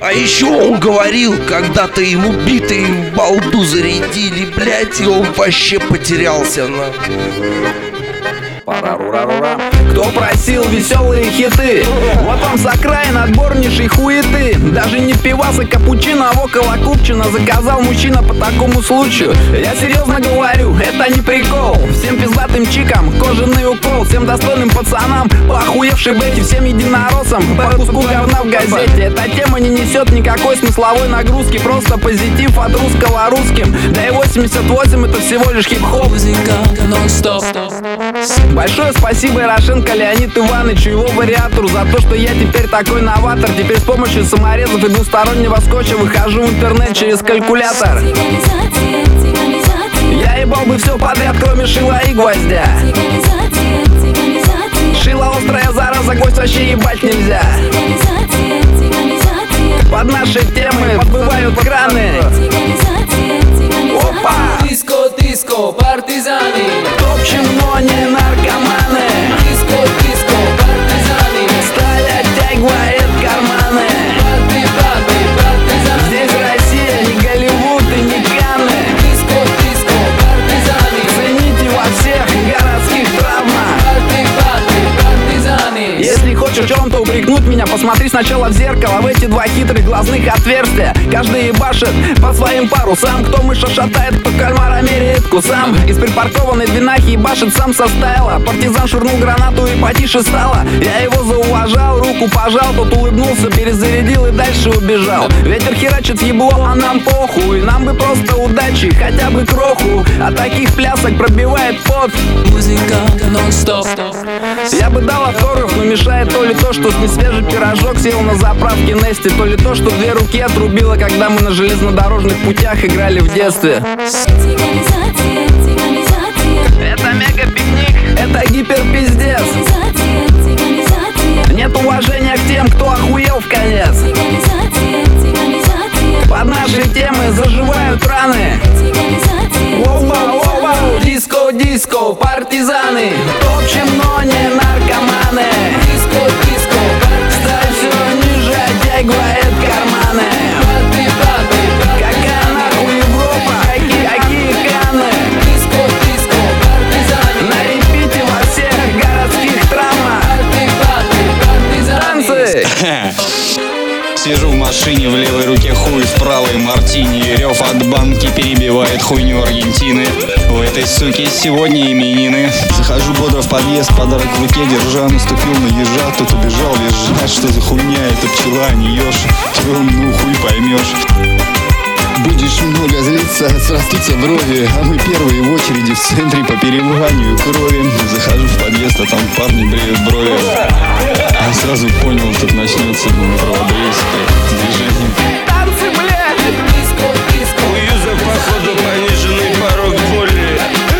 А еще он говорил, когда-то ему биты в балду зарядили, блять, и он вообще потерялся на. Парарурарура. Кто просил веселые хиты? Вот вам с окраин отборнейшей хуеты. Даже не пивас и капучино, а около купчино заказал мужчина по такому случаю. Я серьезно говорю, это не прикол. Всем пиздатым чикам кожаный укол. Всем достойным пацанам, охуевший бэти, всем единороссам по куску говна в газете. Эта тема не несет никакой смысловой нагрузки, просто позитив от русского русским. Да и 88 это всего лишь хип-хоп. Большое спасибо Ярошенко Леонид Ивановичу, его вариатору, за то, что я теперь такой новатор. Теперь с помощью саморезов и двустороннего скотча выхожу в интернет через калькулятор. Я ебал бы все подряд, кроме шила и гвоздя. Шило острая зараза, гвоздь вообще ебать нельзя. Под наши темы подбывают краны. Опа! Диско, диско, партизаны. Топчем, но не наркоманы. Диско, диско, партизаны. Сталь оттягивает карманы. Парти, парти, партизаны. Здесь Россия, не Голливуд и не Канны. Диско, диско, партизаны. Цените во всех городских травмах. Парти, парти, партизаны. Если хочешь в чем-то упрекнуть меня, посмотри сначала в зеркало, в эти два хитрых глазных отверстия. Каждый ебашит по своим парусам. Кто мыша шатает, кто кальмара меряет кусам. Из припаркованной двинахи ебашит сам со стайла. Партизан швырнул гранату и потише стало. Я его зауважал, руку пожал, тот улыбнулся, перезарядил и дальше убежал. Ветер херачит в ебло, а нам похуй. Нам бы просто удачи, хотя бы кроху. От таких плясок пробивает пот. Музыка нон-стоп. Я бы дал автограф, но мешает то ли то, что с несвежий пирожок съел на заправке Нести, то ли то, что две руки отрубило, когда мы на железнодорожных путях играли в детстве. Это мега-пикник, это гиперпиздец. Нет уважения к тем, кто охуел в конец. Под наши темы заживают раны. Воу-воу-воу, диско-диско, партизаны. Топчем, но не наркоманы. Диско, диско, Сталь все ниже оттягивает карманы. парти, парти, Какая нахуй Европа, какие Канны. диско, диско, партизаны. На репите во всех городских травмах. Парти, парти, партизаны. Танцы! Сижу в машине, в левой руке хуй, в правой мартини. Рев от банки перебивает хуйню Аргентины. У этой суки сегодня именины. Захожу бодро в подъезд, подарок в руке держа. Наступил на ежа, тот убежал визжать. Что за хуйня, это пчела, а не еж. Ну хуй поймешь. Будешь много злиться, срастутся брови. А мы первые в очереди в центре по переливанию крови. Захожу в подъезд, а там парни бреют брови. Я сразу понял, тут начнется правобрейское движение. Танцы, блядь! Диско, диско, У Юза, походу, пониженный порог боли.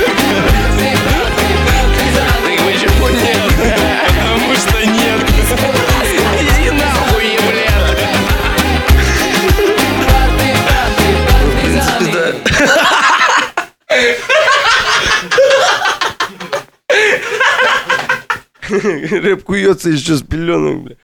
Ты почему нет? Потому что нет. Иди нахуй, блядь. В принципе, да. Рэп куется еще с пеленок, бля.